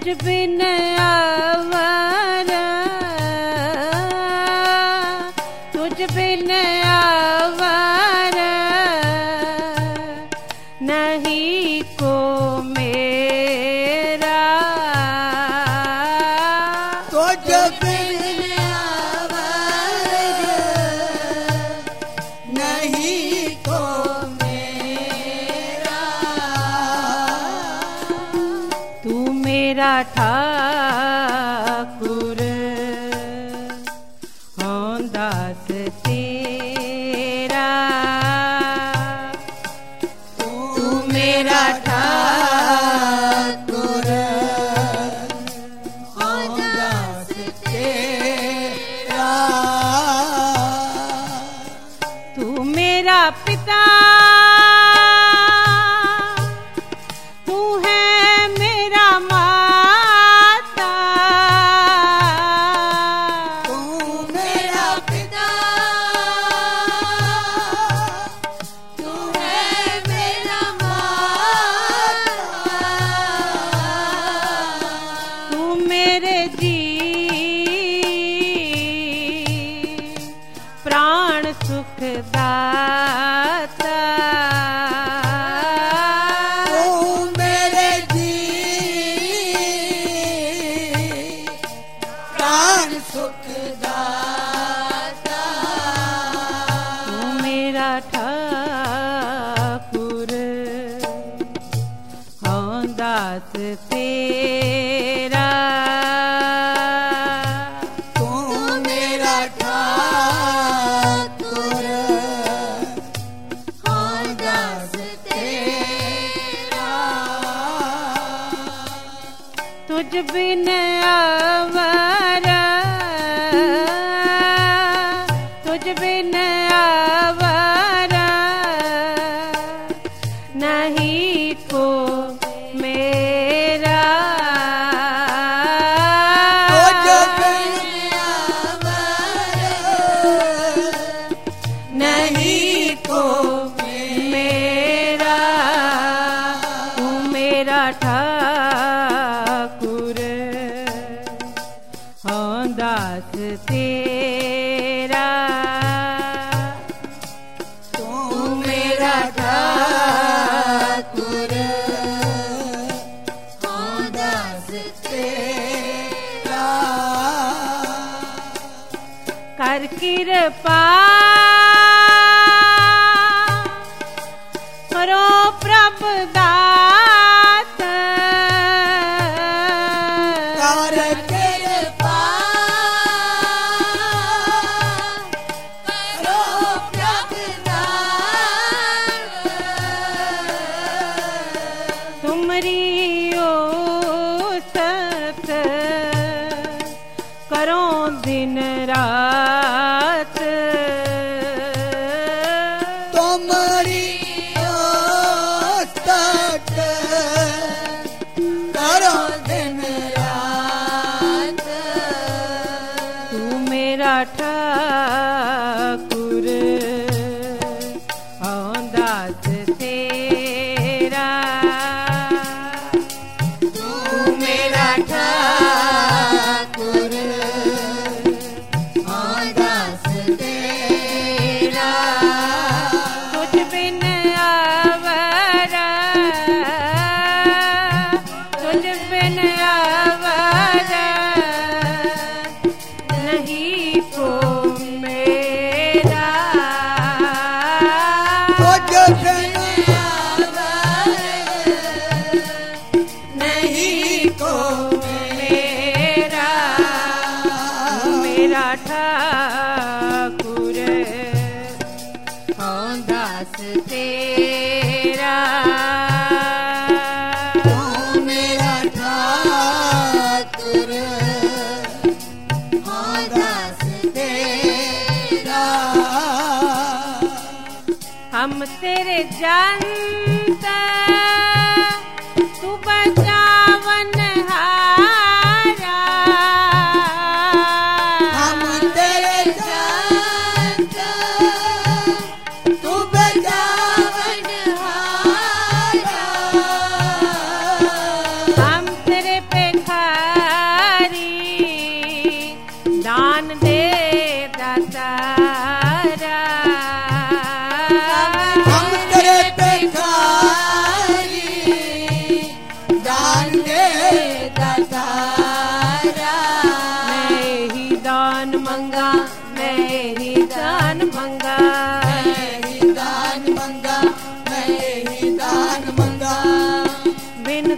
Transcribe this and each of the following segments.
तुझ बिन आवारा, तुझ बिन आवारा नहीं को मेरा। तुझ बिन आवारा नहीं को मेरा। तू मेरा ठाकुर हूँ दास तेरा। तू मेरा ठाकुर हूँ दास तेरा। तू मेरा पिता, तू है मेरा माता। तू मेरा पिता, तू है मेरा माता। तू मेरे जी प्राण सुखदाता। तू मेरे जी प्राण सुखदाता। तू मेरा ठाकुर हूँ दास तेरा। तू मेरा ठाकुर हूँ दास तेरा। तुझ बिन आवारा, तुझ बिन आवारा नहीं को मेरा। तुझ बिन आवारा नहीं को मेरा। तू मेरा ठाकुर हूँ दास तेरा। तू मेरा ठाकुर हूँ दास तेरा। कर कृपा करो प्रभु दाता। कर कृपा करो प्रभु दाता। तुमरी ओ सत करो दिन रात। तुम्हारी ओस्ताद करो दिन रात। तू मेरा ठाकुर हूँ दास तेरा। तू मेरा ठाकुर हूँ दास तेरा। तुझ बिन आवारा, तुझ बिन आवारा नहीं को मेरा। तुझ बिन आवारा नहीं को मेरा। मेरा ठाकुर हूँ दास तेरा। तू मेरा ठाकुर हूँ दास तेरा। हम तेरे जनत तू बचावन हारा। हम तेरे संत तू बजावन हारा। हम तेरे पे खा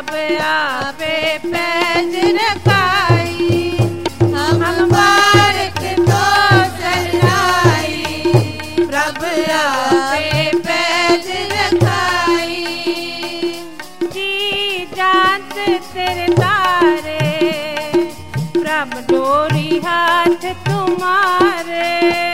प्रभ आपे पैज रखाई, हम बारक तो सराई, प्रभ आपे पैज रखाई। जी जात तेरे तारे, प्रभ डोरी हाथ तुम्हारे।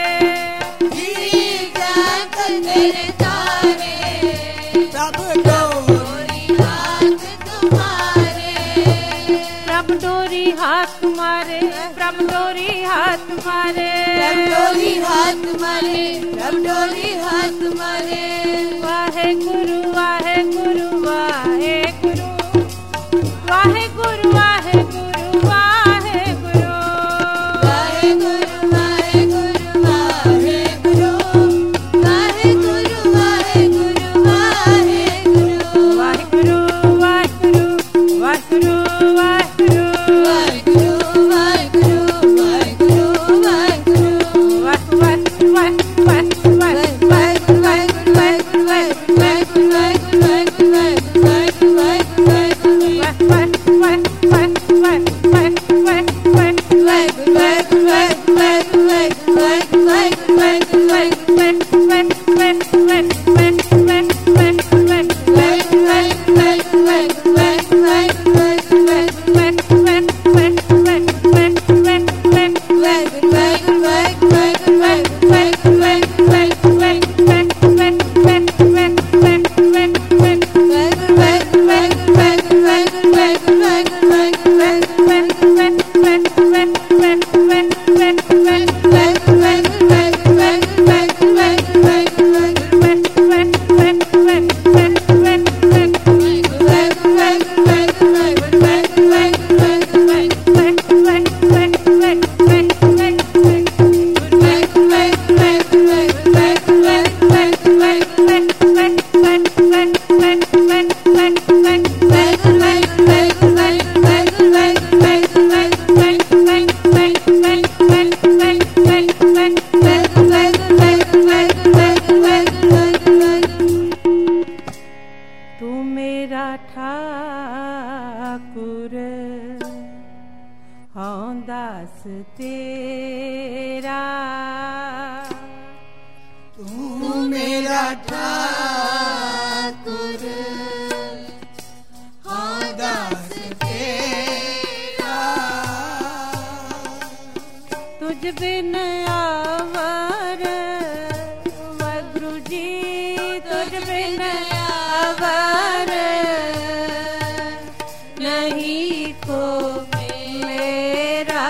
जी जात तेरे तारे, प्रभ डोरी हाथ तुम्हारे। प्रभ डोरी हाथ तुम्हारे, प्रभ डोरी हाथ तुम्हारे, प्रभ डोरी हाथ तुम्हारे, प्रभ डोरी हाथ तुम्हारे। वाहे गुरु वाहे गुरु वाहे गुरु, वाहे गुरु वाहे गुरु वाहे गुरु, वाहे गुरु वाहे गुरु वाहे गुरु, वाहे गुरु वाहे गुरु वाहे गुरु, वाहे गुरु वाहे गुरु वाहे गुरु वाहे गुरु, वाहे गुरु वाहे गुरु वाहे गुरु वाहे गुरु, वाहे दास तेरा, तू मेरा ठाकुर, हाँ दास तेरा। तुझ बिन आवर वाहिगुरु जी, तुझ बिन आवर नहीं को मेरा,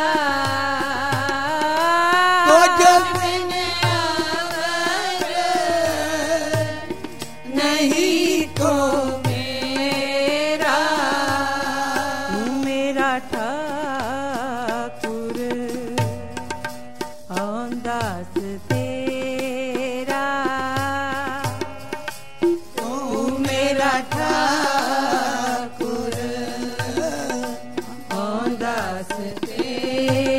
तुझ बिन आवर नहीं को मेरा। तू मेरा ठाकुर, हाँ दास तेरा, तू मेरा ठाकुर, हाँ दास तेरा।